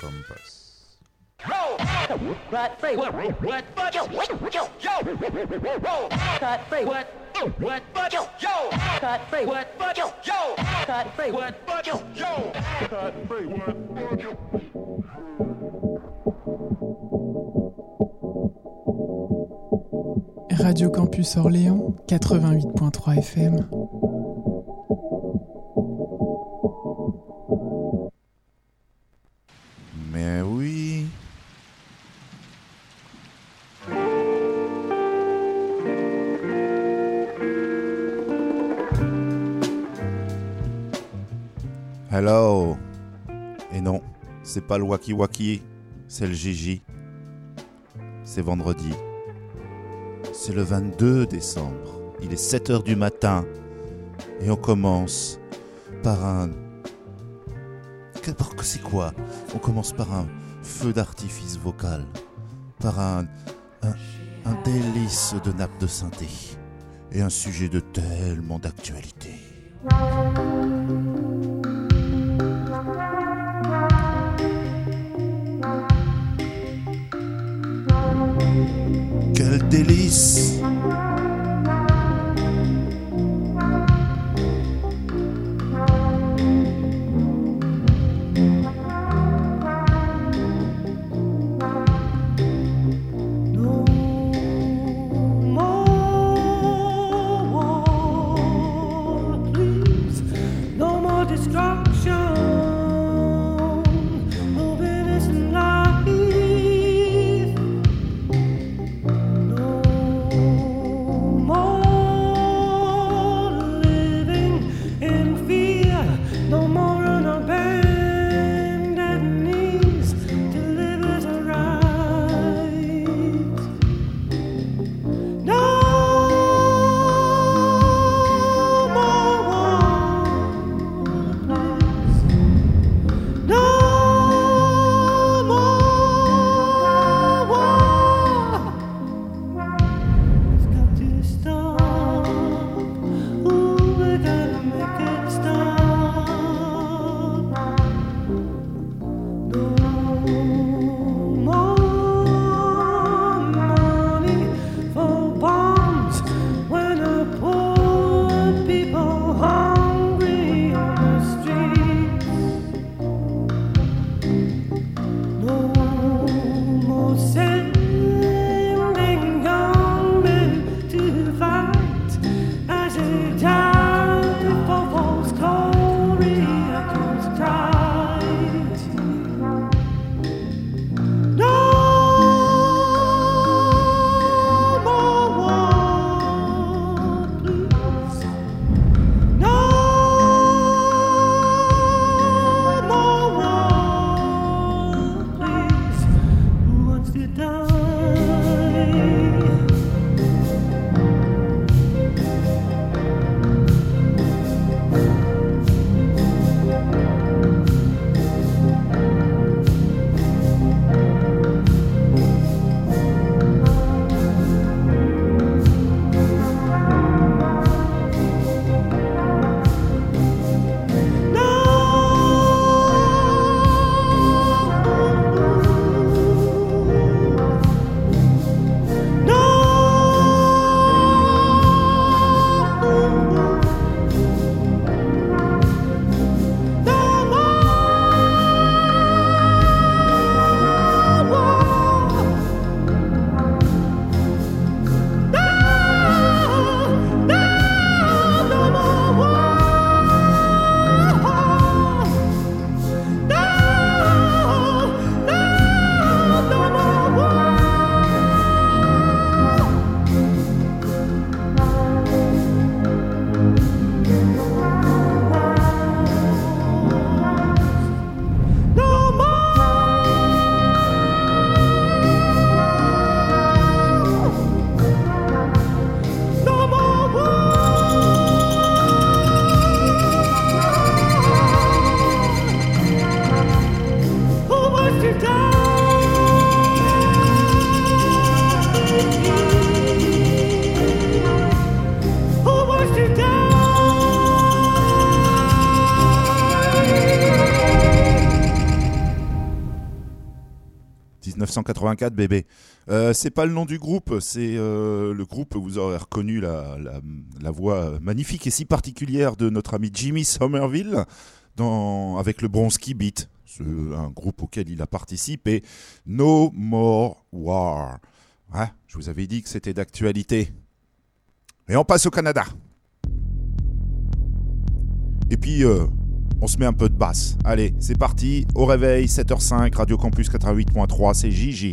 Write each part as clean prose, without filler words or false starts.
Campus. Radio Campus Orléans, 88.3 FM. Mais oui. Hello. Et non, c'est pas le Waki Waki, c'est le Gigi. C'est vendredi. C'est le 22 décembre. Il est 7h du matin. Et on commence par un... C'est quoi ? On commence par un feu d'artifice vocal. Par un délice de nappe de synthé. Et un sujet de tellement d'actualité. Quel délice! 1984, bébé. C'est pas le nom du groupe, c'est le groupe, vous aurez reconnu la voix magnifique et si particulière de notre ami Jimmy Somerville avec le Bronski Beat. C'est un groupe auquel il a participé. No More War. Ouais, je vous avais dit que c'était d'actualité. Et on passe au Canada. Et puis, on se met un peu de basse. Allez, c'est parti. Au réveil, 7h05, Radio Campus 88.3, c'est Gigi.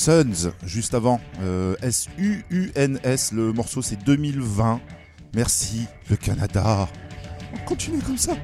Suns, juste avant. S-U-U-N-S, le morceau c'est 2020. Merci, le Canada. On continue comme ça.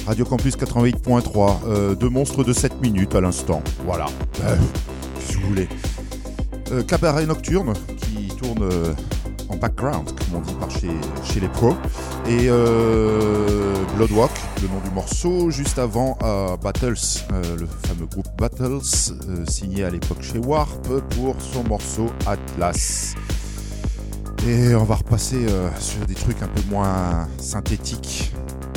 Radio Campus 88.3, deux monstres de 7 minutes à l'instant. Voilà, si vous voulez. Cabaret Nocturne qui tourne en background, comme on dit par chez les pros. Et Bloodwalk, le nom du morceau, juste avant Battles, le fameux groupe Battles, signé à l'époque chez Warp pour son morceau Atlas. Et on va repasser sur des trucs un peu moins synthétiques.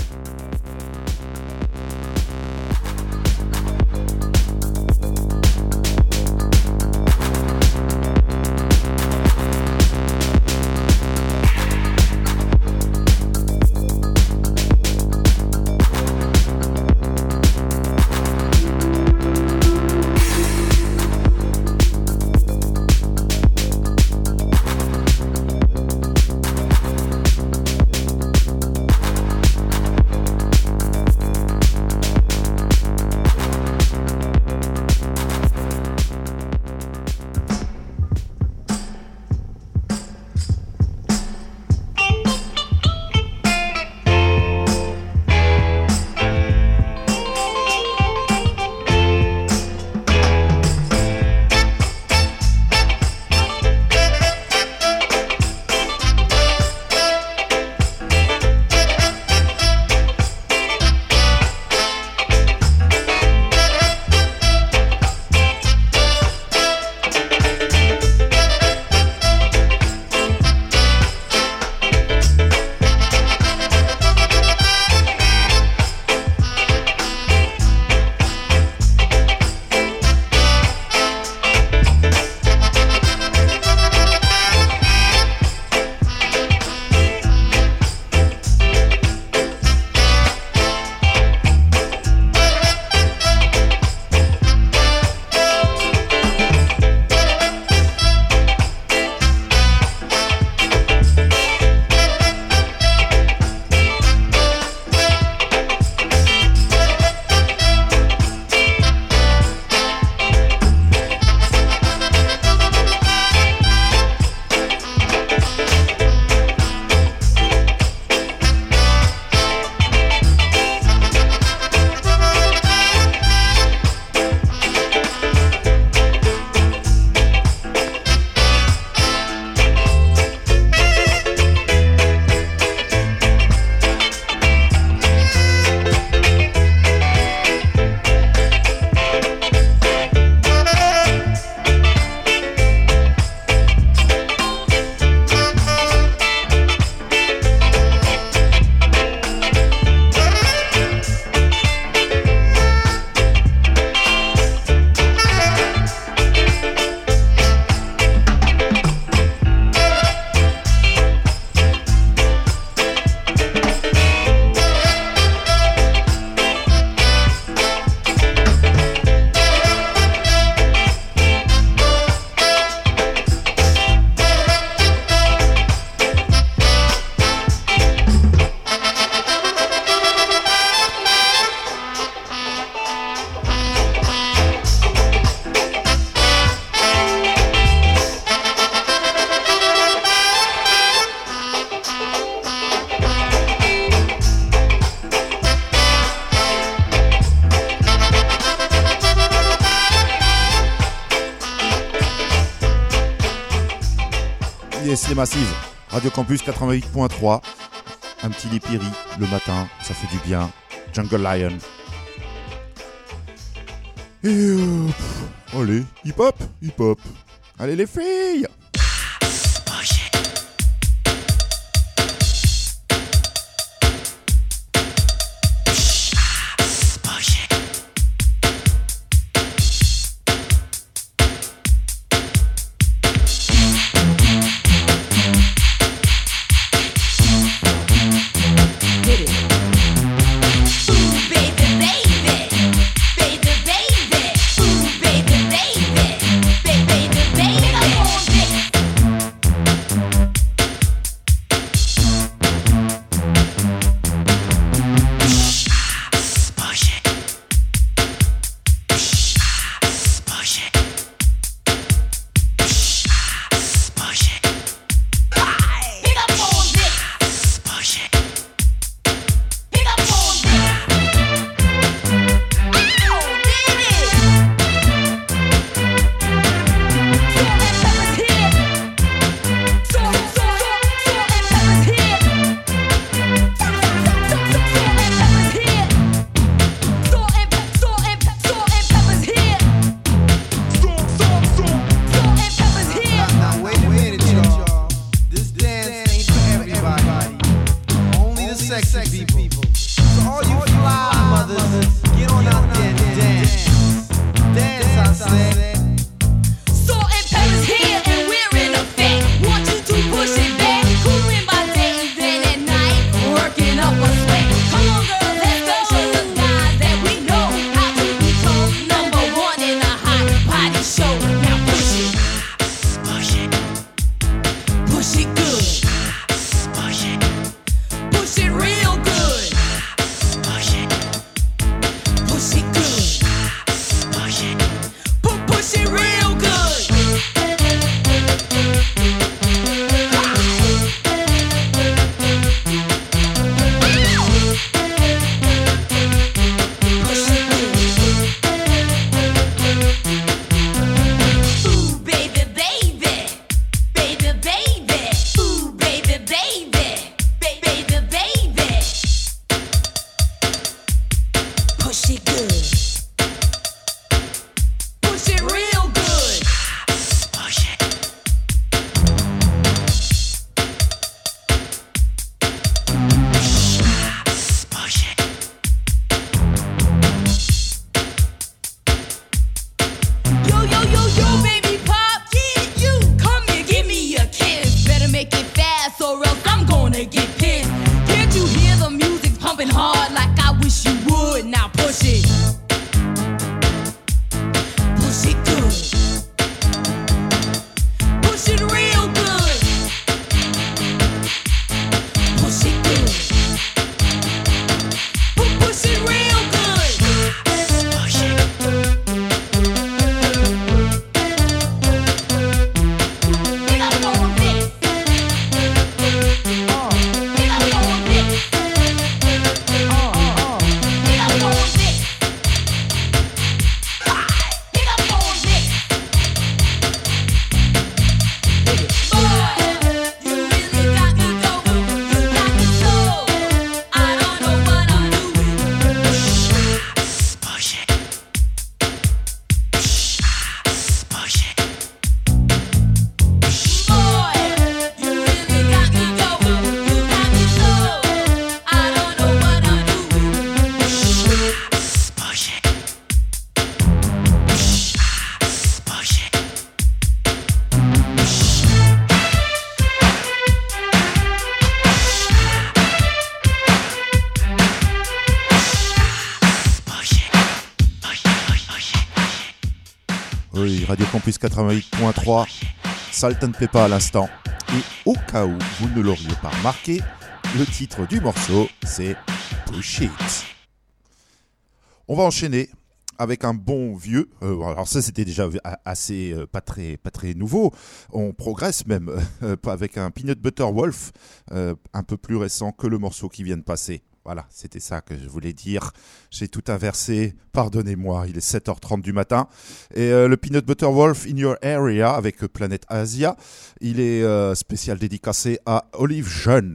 Yes, les massives. Radio Campus 88.3. Un petit Lipiri le matin, ça fait du bien. Jungle Lion. Et allez, hip-hop, hip-hop. Allez les filles. Baby, I wish you would. Now push it. Push it good. Push it real good. Push it good. Push it real good. Push it. Get up on this. Get up on this. Get up on this. Get up on this. Boy, you really got me going. You got me so. I don't know what I'm doing. Push it. Push it. Boy, you really got me going. You got me so. I don't know what I'm doing. Push it. Push it. Oui, Radio Campus 88.3, Salt and Pepper à l'instant. Et au cas où vous ne l'auriez pas remarqué, le titre du morceau, c'est Push It. On va enchaîner avec un bon vieux. Alors ça, c'était déjà assez pas très nouveau. On progresse même avec un Peanut Butter Wolf, un peu plus récent que le morceau qui vient de passer. Voilà, c'était ça que je voulais dire. J'ai tout inversé, pardonnez-moi, il est 7h30 du matin. Et le Peanut Butter Wolf In Your Area avec Planète Asia, il est spécial dédicacé à Olive Jeune.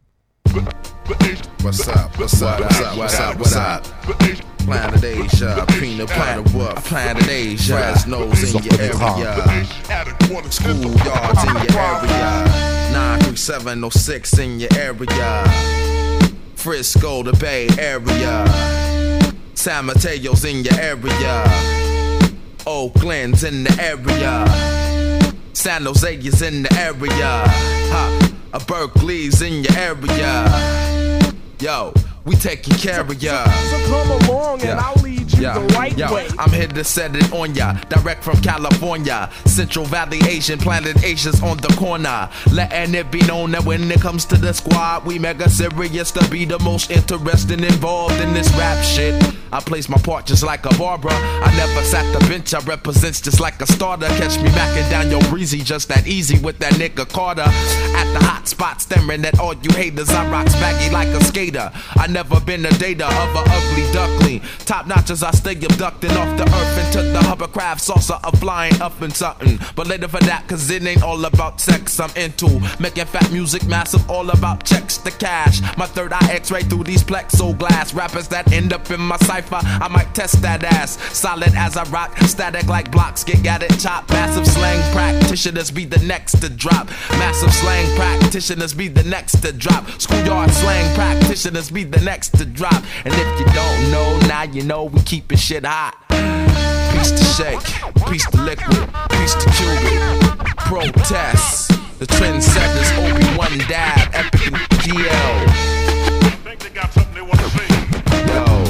What's up? What's up? What's up? What's up? What's up? Planet Asia, peanut butter wolf. Planet Asia, Fresno's in your area. Schoolyards in your area. 93706 in your area. Frisco, the Bay Area. San Mateo's in your area. Oakland's in the area. San Jose is in the area. Berkeley's in your area. Yo, we taking care of ya. So come along and I'll lead you the right way. I'm here to set it on ya, direct from California. Central Valley Asian, Planet Asia's on the corner. Letting it be known that when it comes to the squad, we mega serious to be the most interesting involved in this rap shit. I place my part just like a Barbara. I never sat the bench, I represents just like a starter. Catch me backing down your breezy, just that easy with that nigga Carter. At the hot spot, staring at all you haters. I rock baggy like a skater. I never been a data of a ugly duckling. Top notch as I stay abducting off the earth into the hovercraft saucer of flying up in something. But later for that, cause it ain't all about sex I'm into. Making fat music massive, all about checks to cash. My third eye x-ray through these plexoglass. Rappers that end up in my cipher, I might test that ass. Solid as I rock, static like blocks, get at it chop. Massive slang practitioners be the next to drop. Massive slang practitioners be the next to drop. Schoolyard slang practitioners be the next to drop. And if you don't know, now you know we keepin' shit hot. Piece to shake, piece to liquid, piece to Cuban. Protest, the trendsetters, Obi-Wan Dab, Epic and DL. Think they got something they want to say. Yo,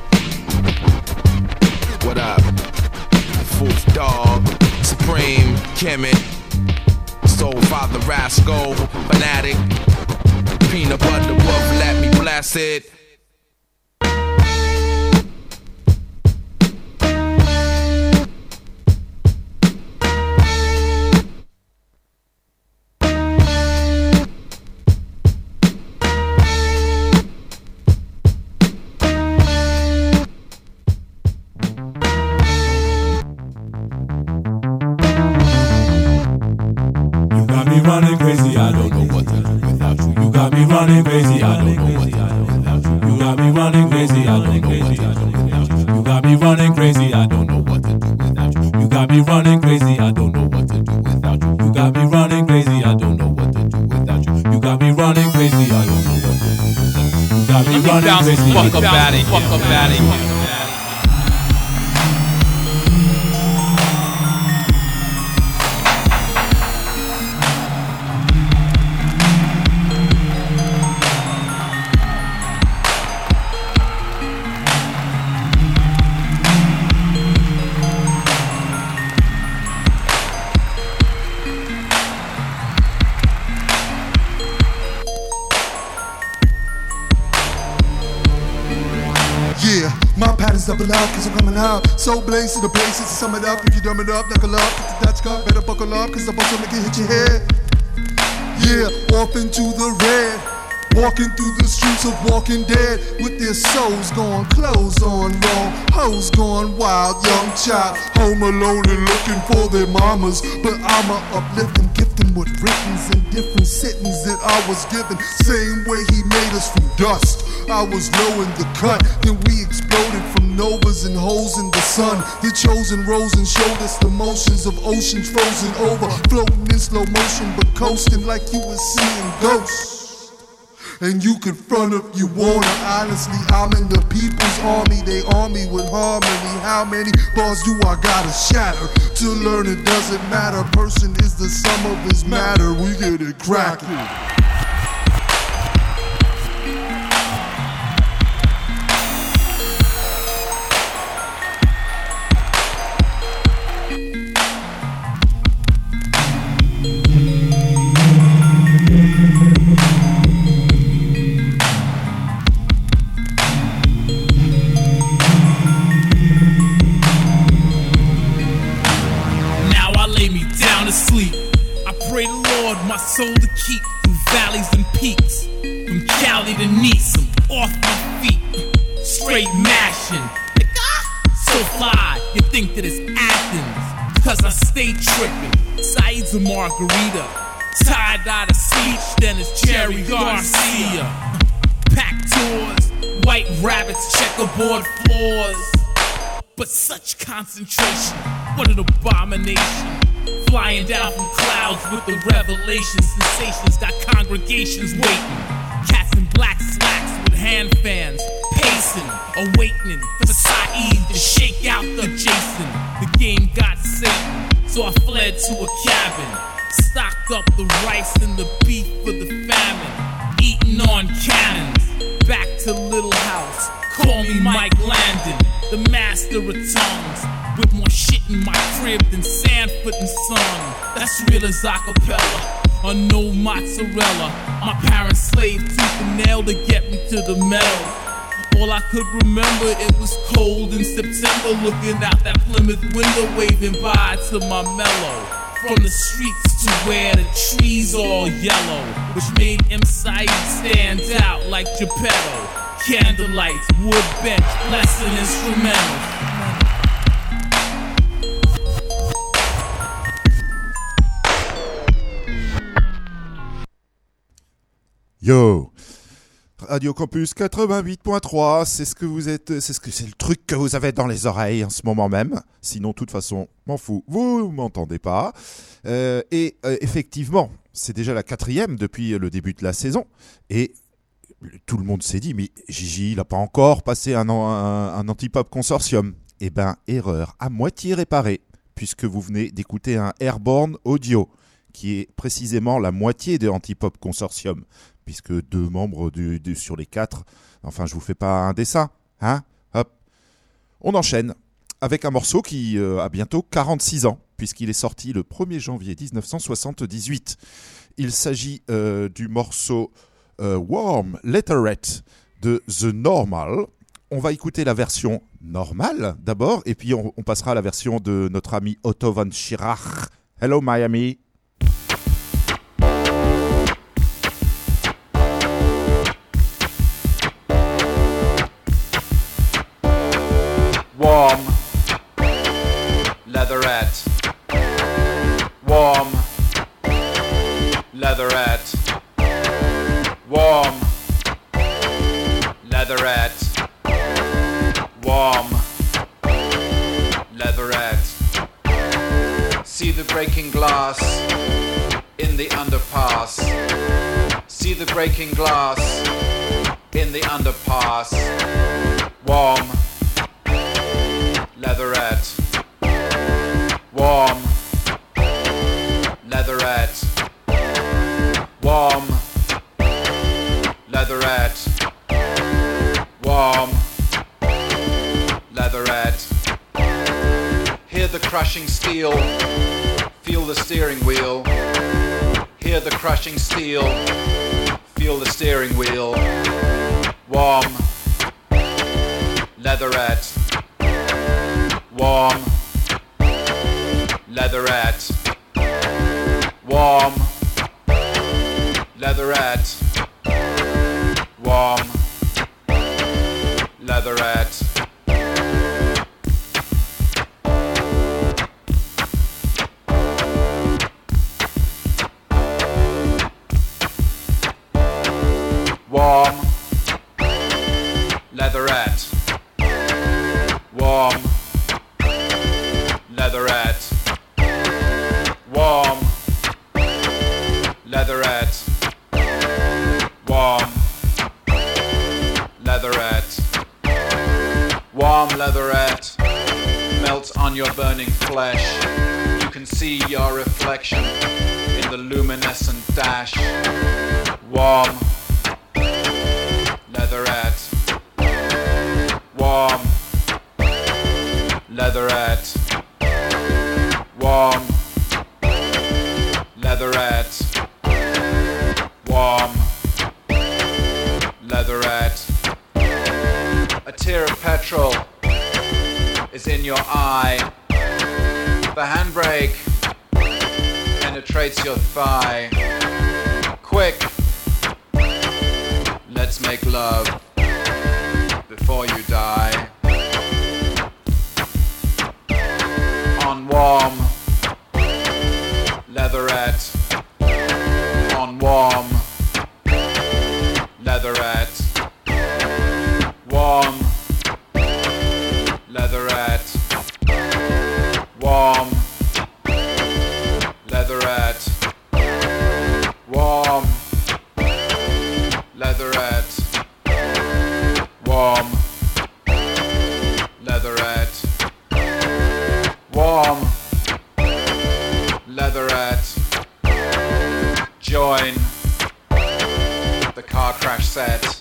what up? Fourth Dog, Supreme, Kemet, Soul Father Rascal, Fanatic, Peanut Butter Wolf, let me bless it. Running crazy, I don't know what to do without you. You got me running crazy, I don't know what to do without you. You got me running crazy, I don't know what to do without you. You got me running crazy, I don't know what to do without you. You got me running crazy, I don't know what to do without you. You got me running crazy, I don't know what to do without you. You got me running crazy, I don't know what to do without you. You got me running crazy, fuck up at it, fuck up at it. My patterns double up, cause I'm coming out. So blaze to the places to sum it up. If you dumb it up, knuckle up. Get the Dutch cut, better buckle up, cause the bus will make it hit your head. Yeah, off into the red. Walking through the streets of Walking Dead with their souls gone, clothes on wrong, hoes gone wild, young child home alone and looking for their mamas. But I'ma uplift them, gift them with writtens and different sittings that I was given. Same way he made us from dust. I was low in the cut, then we exploded from novas and holes in the sun. The chosen rose and showed us the motions of oceans frozen over, floating in slow motion but coasting like you was seeing ghosts. And you can front if you wanna. Honestly, I'm in the people's army. They arm me with harmony. How many bars do I gotta shatter to learn it doesn't matter? Person is the sum of his matter. We get it cracking. My soul to keep through valleys and peaks, from Cali to Nice, I'm off my feet, straight mashing. So fly, you think that it's Athens, cause I stay tripping. Sides of margarita, tie-dye to speech, then it's Cherry Garcia. Pack tours, white rabbits, checkerboard floors. But such concentration, what an abomination. Flying down from clouds with the revelations, sensations got congregations waiting. Cats in black slacks with hand fans, pacing, awakening for Saeed to shake out the Jason. The game got Satan, so I fled to a cabin, stocked up the rice and the beef for the famine, eating on cannons. Back to Little House, call me Mike Landon, the master of tongues. With more shit in my crib than Sanford and Son. That's real as acapella, on no mozzarella. My parents slaved tooth and nail to get me to the metal. All I could remember, it was cold in September, looking out that Plymouth window, waving bye to my mellow. From the streets to where the trees all yellow, which made M. Saeed stand out like Geppetto. Candlelights, wood bench, lesson instrumentals. Yo, Radio Campus 88.3, c'est le truc que vous avez dans les oreilles en ce moment même. Sinon, de toute façon, m'en fous, vous m'entendez pas. Effectivement, c'est déjà la 4e depuis le début de la saison. Et tout le monde s'est dit, mais Gigi, il n'a pas encore passé un Antipop Consortium. Eh ben, erreur à moitié réparée, puisque vous venez d'écouter un Airborne Audio, qui est précisément la moitié de Antipop Consortium. Puisque 2 membres sur les 4, enfin je vous fais pas un dessin, hein, hop. On enchaîne avec un morceau qui a bientôt 46 ans, puisqu'il est sorti le 1er janvier 1978. Il s'agit du morceau Warm Letteret de The Normal. On va écouter la version normale d'abord, et puis on passera à la version de notre ami Otto von Schirach. Hello Miami. Warm leatherette. Warm leatherette. Warm leatherette. Warm leatherette. See the breaking glass in the underpass. See the breaking glass in the underpass. Warm leatherette. Warm leatherette. Warm leatherette. Warm leatherette. Hear the crushing steel, feel the steering wheel. Hear the crushing steel, feel the steering wheel. Warm leatherette. leatherette, warm, leatherette, warm, leatherette, warm, leatherette. Warm, leatherette, warm, leatherette, warm, leatherette, warm, leatherette, warm leatherette, melts on your burning flesh. You can see your reflection in the luminescent dash. Warm, leatherette, warm, leatherette, warm, leatherette, warm, leatherette. A tear of petrol is in your eye. The handbrake penetrates your thigh. Quick, let's make love before you die. On warm, leatherette. On warm, leatherette. Warm, leatherette. Warm, leatherette. Warm, leatherette. Warm, leatherette. Warm, leatherette. Join the car crash set.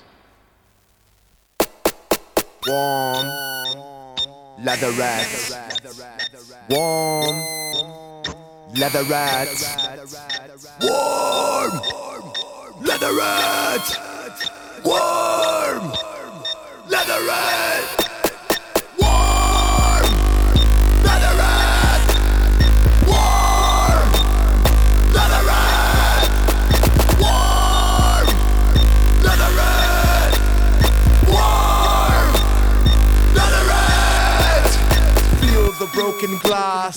Warm, leatherette. Warm, leatherette. Warm, leatherette. Warm, leatherette. Warm, leatherette. Warm, leatherette. Warm, leatherette. Warm, leatherette. Feel the broken glass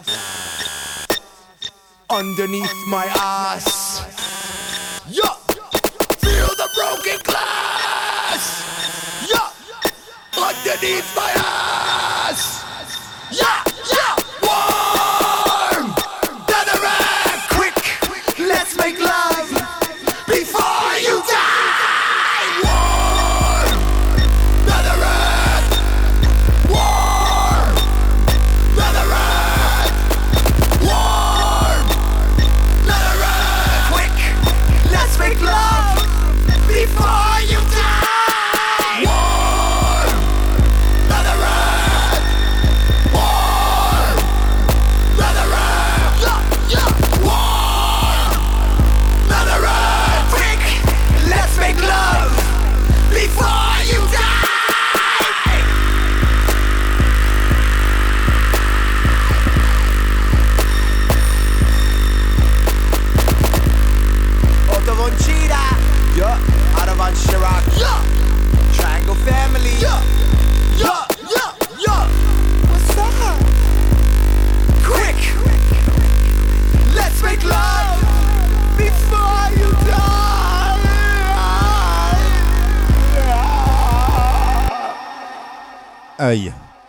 underneath my ass. Yeah. Feel the broken glass. Yeah. Underneath my ass. Yeah. Yeah. Warm. Leatherette. Quick. Let's make love before you die. Warm. Leatherette. Warm. Leatherette. Warm. Leatherette. Quick. Let's make love before you die. Warm. Leatherette. Warm. Leatherette. Yeah, yeah. Warm. Leatherette. Quick. Let's make love before you die. Otto Von Cheetah, yeah. Aravan Chirac, yeah. Triangle Family, yeah. Yeah, yeah, yeah. What's up? Quick, let's make love before you die. Aïe.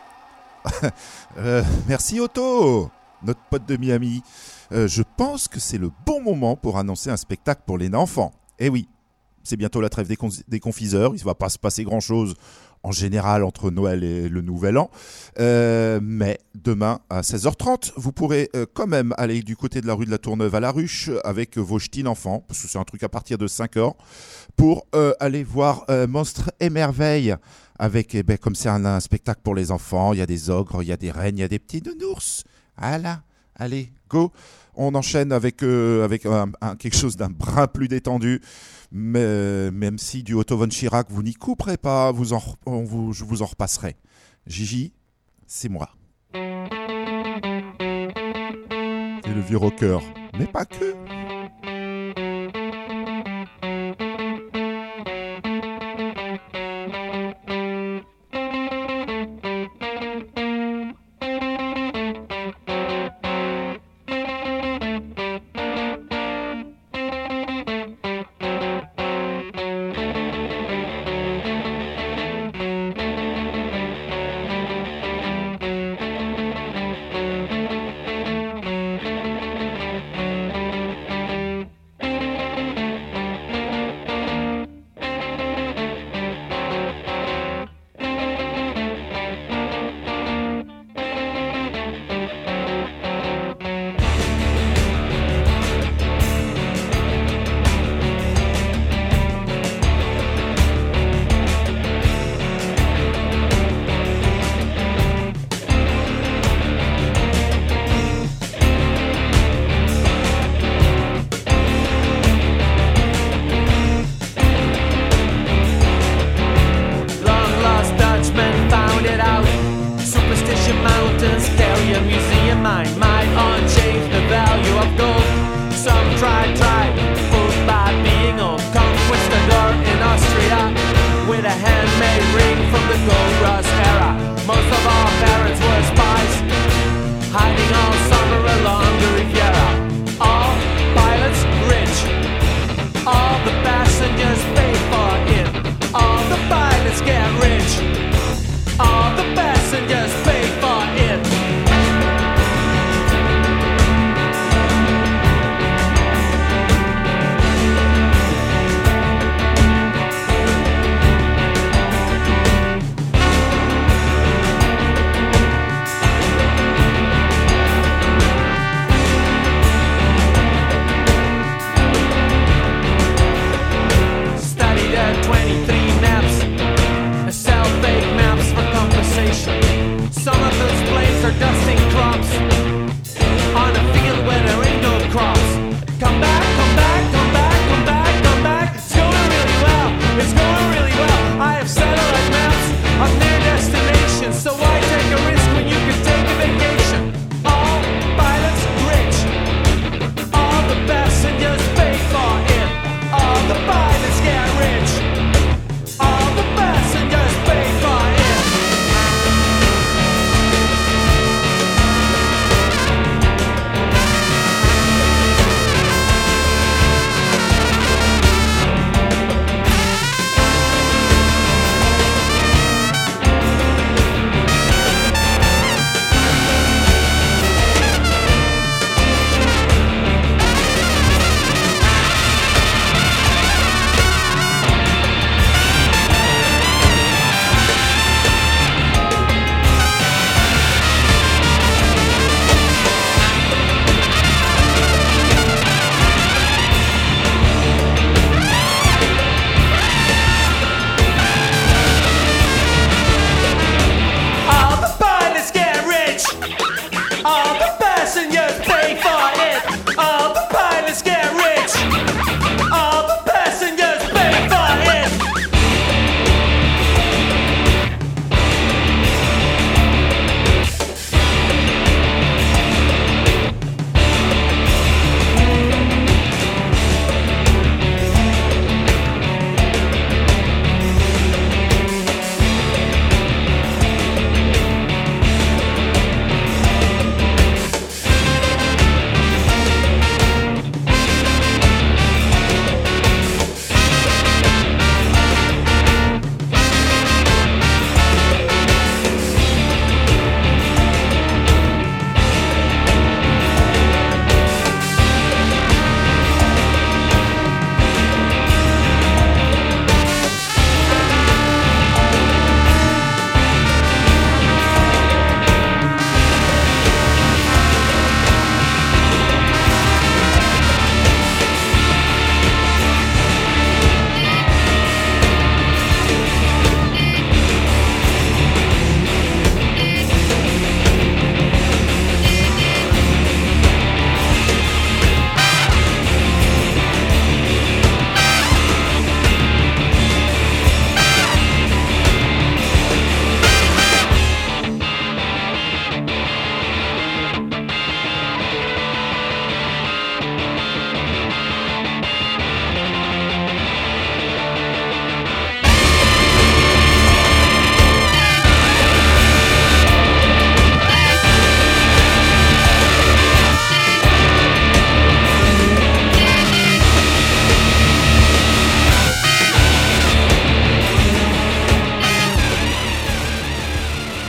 Merci Otto, notre pote de Miami. Je pense que c'est le bon moment pour annoncer un spectacle pour les enfants. Eh oui, c'est bientôt la trêve des confiseurs. Il ne va pas se passer grand-chose en général entre Noël et le Nouvel An. Mais demain à 16h30, vous pourrez quand même aller du côté de la rue de la Tourneuve à la Ruche avec vos ch'tis enfants, parce que c'est un truc à partir de 5h, pour aller voir Monstres et Merveilles. Avec, comme c'est un spectacle pour les enfants, il y a des ogres, il y a des reines, il y a des petits nounours. Voilà. Allez, go. On enchaîne avec quelque chose d'un brin plus détendu. Mais, même si du Otto von Schirach, vous n'y couperez pas, je vous en repasserai. Gigi, c'est moi. C'est le vieux rocker, mais pas que.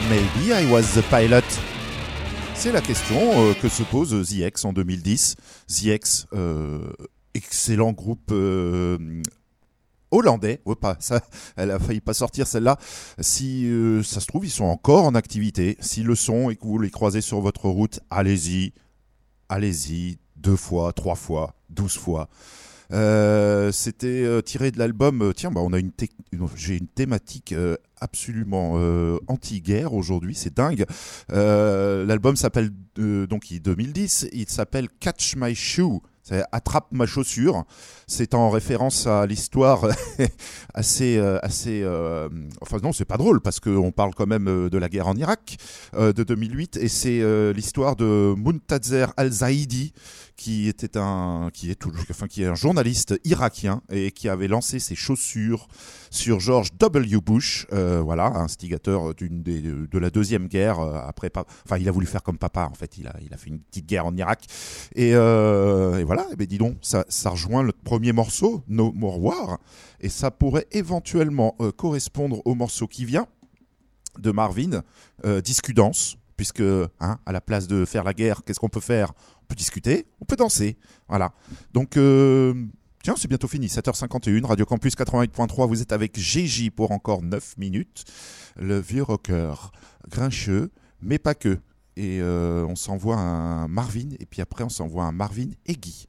Maybe I was the pilot. C'est la question que se pose The X en 2010. The X, excellent groupe hollandais. Ouais, pas, ça, elle a failli pas sortir celle-là. Si ça se trouve, ils sont encore en activité. S'ils le sont et que vous les croisez sur votre route, allez-y. Allez-y, 2 fois, 3 fois, 12 fois. C'était tiré de l'album. On a j'ai une thématique absolument anti-guerre aujourd'hui, c'est dingue. L'album s'appelle donc 2010. Il s'appelle Catch My Shoe. C'est Attrape ma chaussure. C'est en référence à l'histoire assez. Enfin non, c'est pas drôle parce qu'on parle quand même de la guerre en Irak de 2008 et c'est l'histoire de Muntazer al-Zaidi qui est un journaliste irakien et qui avait lancé ses chaussures sur George W. Bush, instigateur de la deuxième guerre après. Enfin, il a voulu faire comme papa en fait. Il a fait une petite guerre en Irak et voilà. Et ben dis donc, ça rejoint le premier morceau, No More War, et ça pourrait éventuellement correspondre au morceau qui vient de Marvin, Discudance, puisque à la place de faire la guerre, qu'est-ce qu'on peut faire ? On peut discuter, on peut danser, voilà. Donc c'est bientôt fini, 7h51, Radio Campus 88.3, vous êtes avec GJ pour encore 9 minutes, le vieux rocker grincheux, mais pas que. Et on s'envoie un Marvin, et puis après on s'envoie un Marvin et Guy.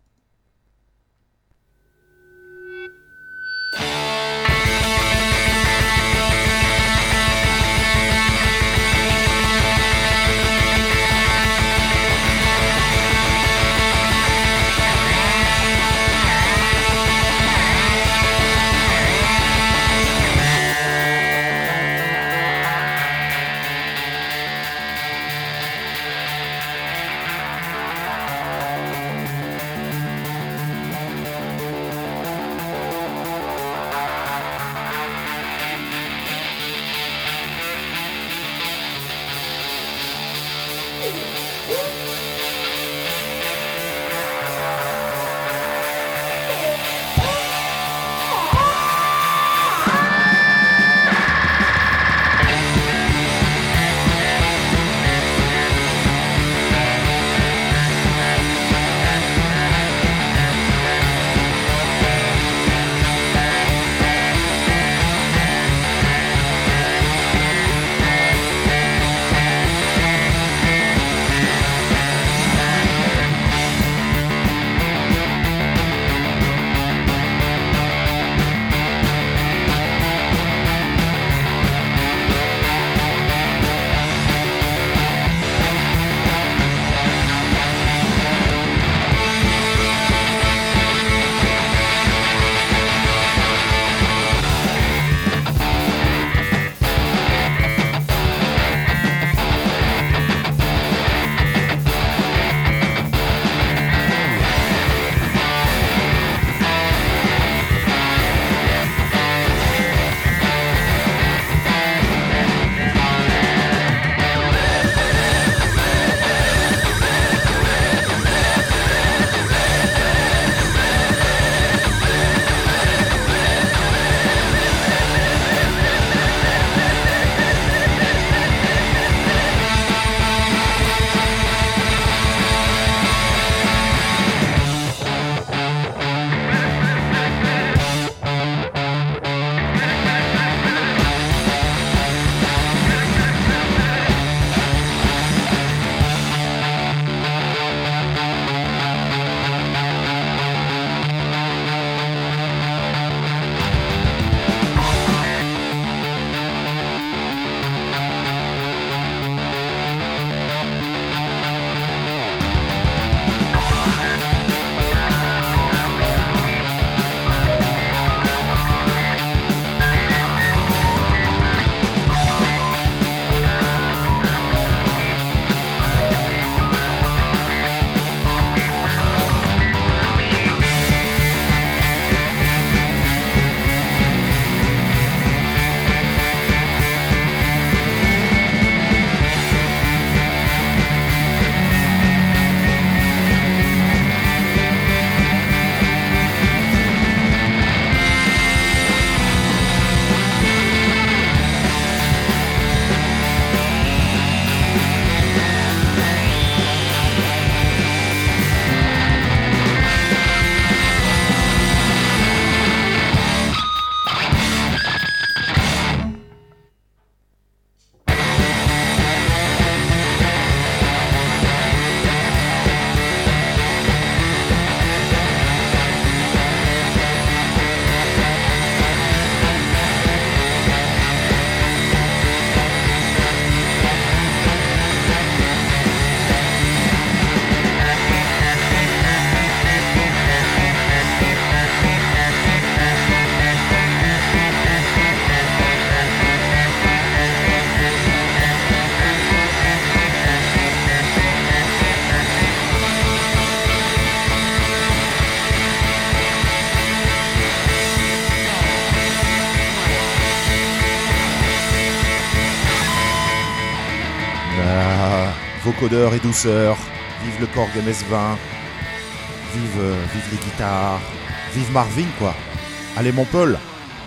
vocodeur et douceur. Vive le Korg MS-20. Vive les guitares. Vive Marvin, quoi. Allez, mon Paul.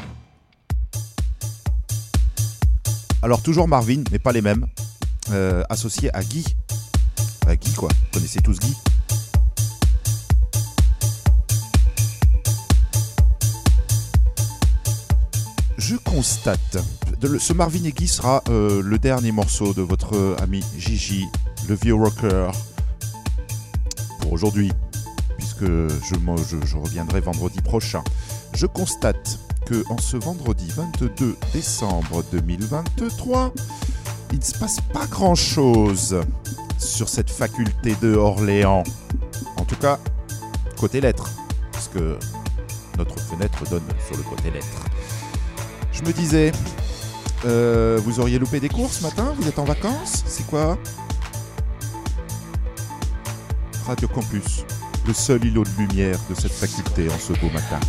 Alors, toujours Marvin, mais pas les mêmes. Associé à Guy. Guy, quoi. Vous connaissez tous Guy. Je constate, ce Marvin et Guy sera le dernier morceau de votre ami Gigi, le vieux rocker, pour aujourd'hui, puisque je reviendrai vendredi prochain. Je constate que en ce vendredi 22 décembre 2023, il ne se passe pas grand-chose sur cette faculté de Orléans. En tout cas, côté lettres, parce que notre fenêtre donne sur le côté lettres. Je me disais, vous auriez loupé des cours ce matin? Vous êtes en vacances? C'est quoi? Radio Campus, le seul îlot de lumière de cette faculté en ce beau matin.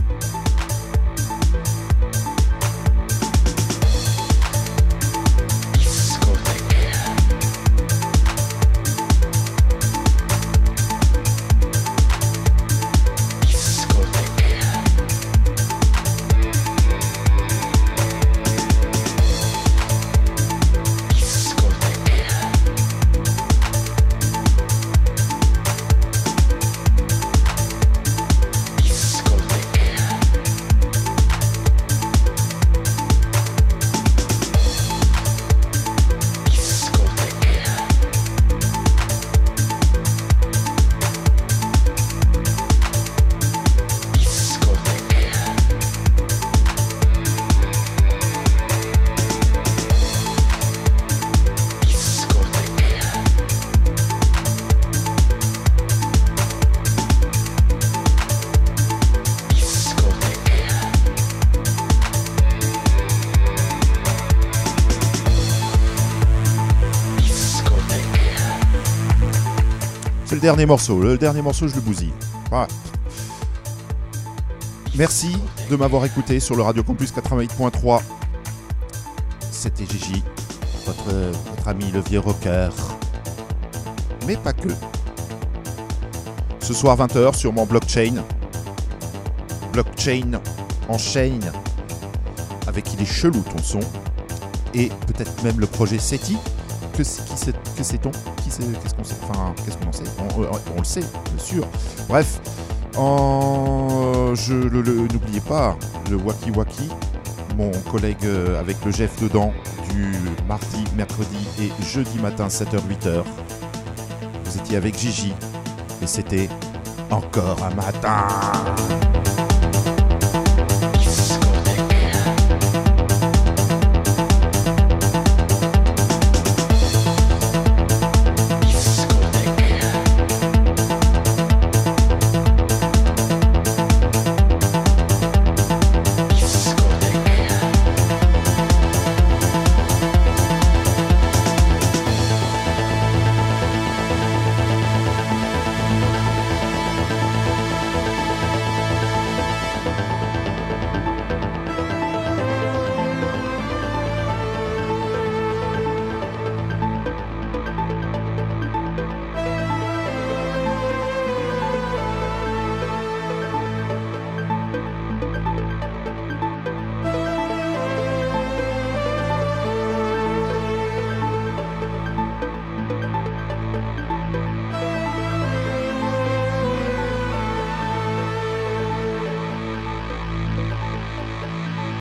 Le dernier morceau, je le bousille. Voilà. Merci de m'avoir écouté sur le Radio Campus 88.3. C'était Gigi, votre ami le vieux rocker. Mais pas que. Ce soir 20h sur mon blockchain. Blockchain en chain. Avec il est chelou ton son. Et peut-être même le projet SETI. Que sait-on? Qu'est-ce qu'on sait? Enfin, qu'est-ce qu'on en sait? On le sait, bien sûr. Bref, n'oubliez pas le Waki Waki, mon collègue avec le Jeff dedans, du mardi, mercredi et jeudi matin 7h-8h. Vous étiez avec Gigi et c'était encore un matin.